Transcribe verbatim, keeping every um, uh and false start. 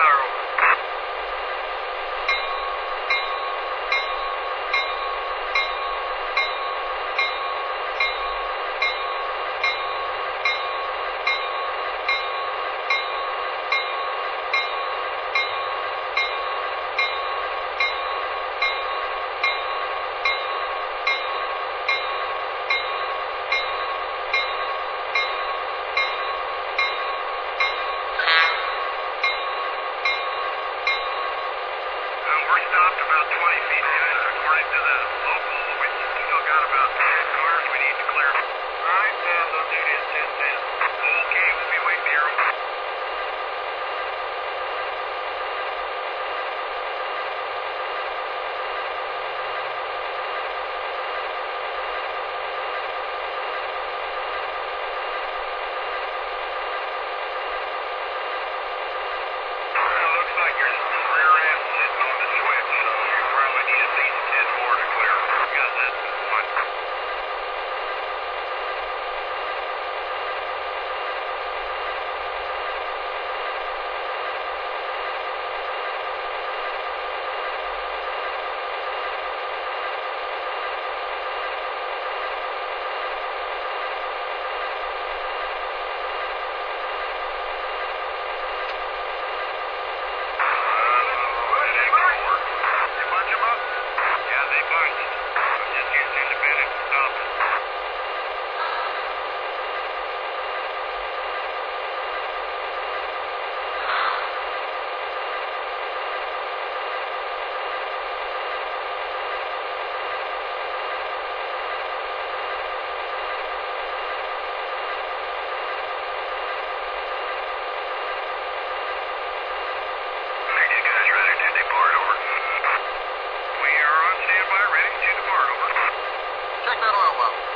clear, over. We're stopped about twenty feet east. According to the local, we still got about ten cars we need to clear. All right, uh, they'll do it in ten ten. Okay, we'll be waiting here. Uh, looks like your rear end sitting on the switch, so you probably need at least ten more to clear. Got that one. Check that oil well.